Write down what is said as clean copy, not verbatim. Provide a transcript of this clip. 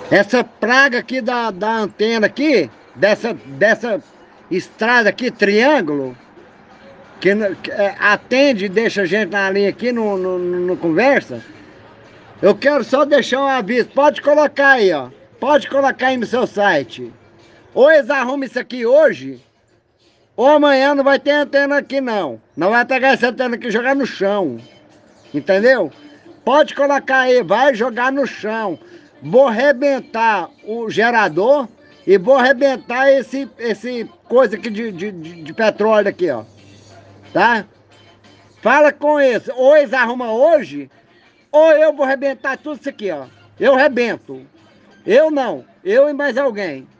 Essa praga aqui da antena aqui, dessa estrada aqui, triângulo, que atende e deixa a gente na linha aqui, no conversa. Eu quero só deixar um aviso. Pode colocar aí, ó. Pode colocar aí no seu site. Ou eles arrumam isso aqui hoje, ou amanhã não vai ter antena aqui não. Não vai pegar essa antena aqui e jogar no chão. Entendeu? Pode colocar aí, vai jogar no chão. Vou arrebentar o gerador e vou arrebentar esse coisa aqui de petróleo aqui, ó. Tá? Fala com esse. Ou eles arrumam hoje, ou eu vou arrebentar tudo isso aqui, ó. Eu arrebento. Eu não. Eu e mais alguém.